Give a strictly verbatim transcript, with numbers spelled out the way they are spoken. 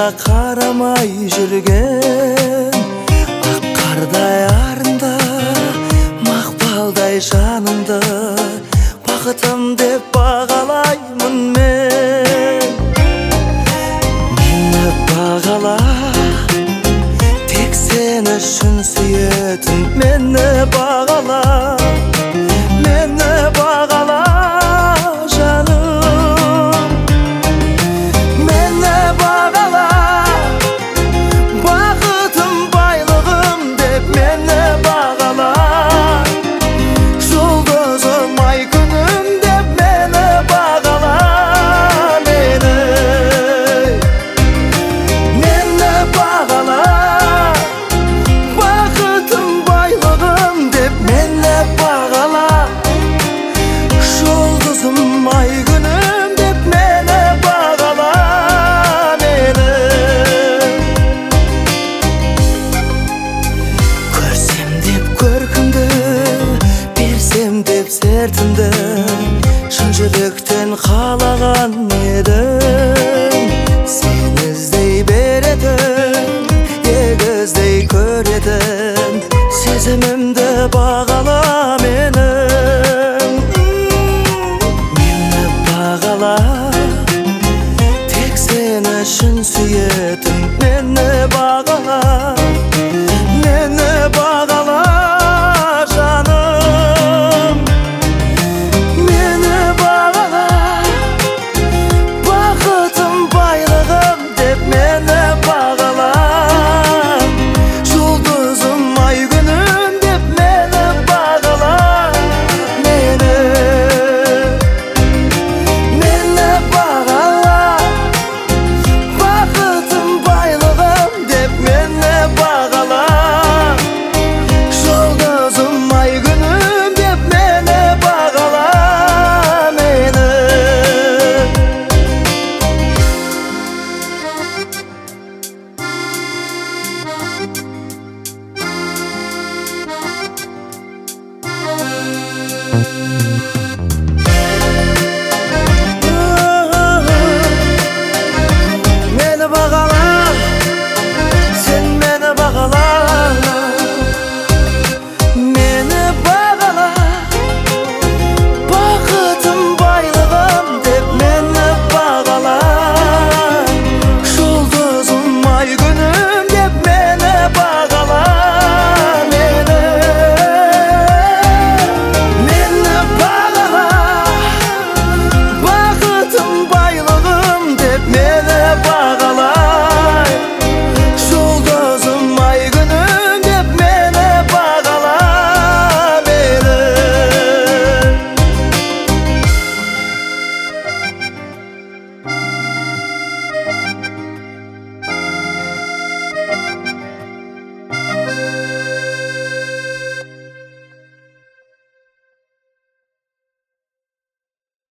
қарамай жүрген ақ қардай арында мақпалдай жанымды бақытым деп бағалаймын мен. Мені бағала, тек сен үшін сүйетін мені бағала, мені бағала жаным. Мені бағала, бақытым байлығым деп мені бағала, жұлдызым ай күнім деп мені бағала. Мені мені бағала, бақытым байлығым деп мені бағала, жұлдызым ай күнім деп мені бағала. Мені көрсем деп көркімді, берсем деп сертімді, шын жүректен қалаған едім. Сен іздей беретін, егіздей көретін сезімімді баға